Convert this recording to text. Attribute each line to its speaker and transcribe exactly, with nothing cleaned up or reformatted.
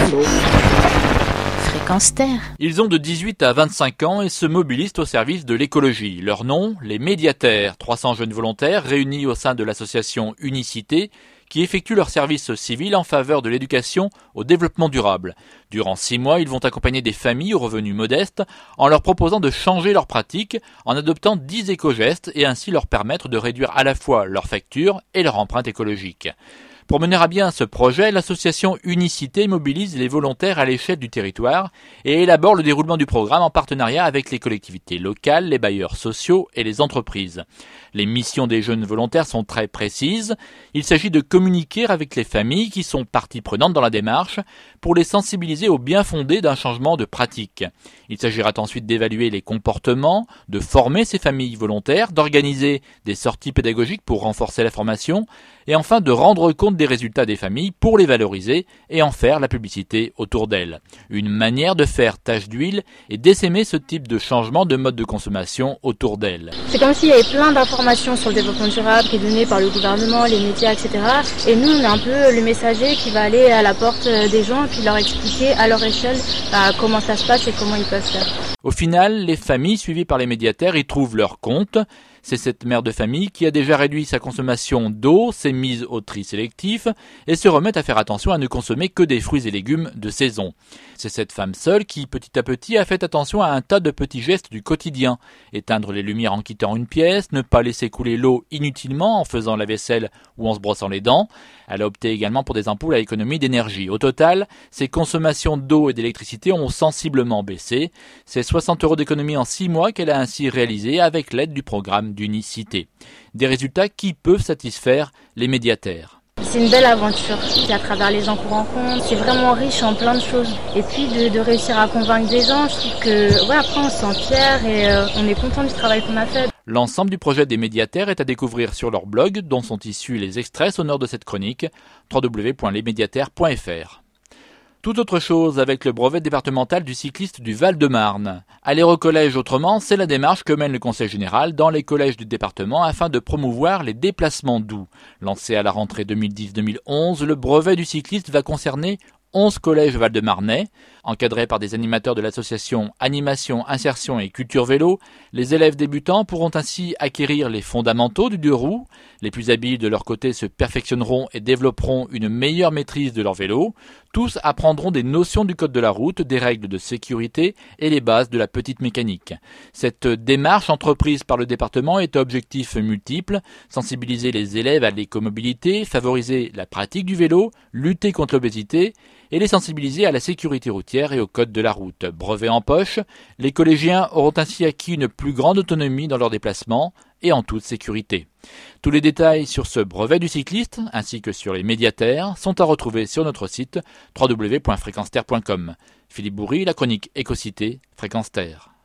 Speaker 1: vélo.
Speaker 2: Fréquence Terre.
Speaker 3: Ils ont de dix-huit à vingt-cinq ans et se mobilisent au service de l'écologie. Leur nom, les Médiataires, trois cents jeunes volontaires réunis au sein de l'association Unicité, qui effectuent leur service civil en faveur de l'éducation au développement durable. Durant six mois, ils vont accompagner des familles aux revenus modestes en leur proposant de changer leurs pratiques en adoptant dix éco-gestes et ainsi leur permettre de réduire à la fois leurs factures et leur empreinte écologique. Pour mener à bien ce projet, l'association Unicité mobilise les volontaires à l'échelle du territoire et élabore le déroulement du programme en partenariat avec les collectivités locales, les bailleurs sociaux et les entreprises. Les missions des jeunes volontaires sont très précises. Il s'agit de communiquer avec les familles qui sont parties prenantes dans la démarche pour les sensibiliser au bien fondé d'un changement de pratique. Il s'agira ensuite d'évaluer les comportements, de former ces familles volontaires, d'organiser des sorties pédagogiques pour renforcer la formation et enfin de rendre compte des résultats des familles pour les valoriser et en faire la publicité autour d'elles. Une manière de faire tache d'huile et d'essaimer ce type de changement de mode de consommation autour d'elles.
Speaker 4: C'est comme s'il y avait plein d'informations sur le développement durable qui est donné par le gouvernement, les médias, et cetera. Et nous, on est un peu le messager qui va aller à la porte des gens et puis leur expliquer à leur échelle bah, comment ça se passe et comment ils peuvent faire.
Speaker 3: Au final, les familles suivies par les médiataires y trouvent leur compte. C'est cette mère de famille qui a déjà réduit sa consommation d'eau, s'est mise au tri sélectif et se remet à faire attention à ne consommer que des fruits et légumes de saison. C'est cette femme seule qui, petit à petit, a fait attention à un tas de petits gestes du quotidien. Éteindre les lumières en quittant une pièce, ne pas laisser couler l'eau inutilement en faisant la vaisselle ou en se brossant les dents. Elle a opté également pour des ampoules à économie d'énergie. Au total, ses consommations d'eau et d'électricité ont sensiblement baissé. C'est soixante euros d'économie en six mois qu'elle a ainsi réalisé avec l'aide du programme d'Unicité. Des résultats qui peuvent satisfaire les médiataires.
Speaker 4: C'est une belle aventure, c'est à travers les gens qu'on rencontre, c'est vraiment riche en plein de choses. Et puis de, de réussir à convaincre des gens, je trouve que ouais, après on se sent fier et euh, on est content du travail qu'on a fait.
Speaker 3: L'ensemble du projet des médiataires est à découvrir sur leur blog, dont sont issus les extraits sonores de cette chronique, w w w point les médiataires point f r. Tout autre chose avec le brevet départemental du cycliste du Val-de-Marne. Aller au collège autrement, c'est la démarche que mène le Conseil général dans les collèges du département afin de promouvoir les déplacements doux. Lancé à la rentrée deux mille dix deux mille onze, le brevet du cycliste va concerner onze collèges val-de-marnais. Encadrés par des animateurs de l'association Animation, Insertion et Culture Vélo, les élèves débutants pourront ainsi acquérir les fondamentaux du deux roues. Les plus habiles de leur côté se perfectionneront et développeront une meilleure maîtrise de leur vélo. Tous apprendront des notions du code de la route, des règles de sécurité et les bases de la petite mécanique. Cette démarche entreprise par le département est à objectif multiple: sensibiliser les élèves à l'écomobilité, favoriser la pratique du vélo, lutter contre l'obésité et les sensibiliser à la sécurité routière et au code de la route. Brevet en poche, les collégiens auront ainsi acquis une plus grande autonomie dans leurs déplacements et en toute sécurité. Tous les détails sur ce brevet du cycliste, ainsi que sur les médiataires, sont à retrouver sur notre site w w w point fréquence terre point com. Philippe Bourri, la chronique Écocité, Fréquence Terre.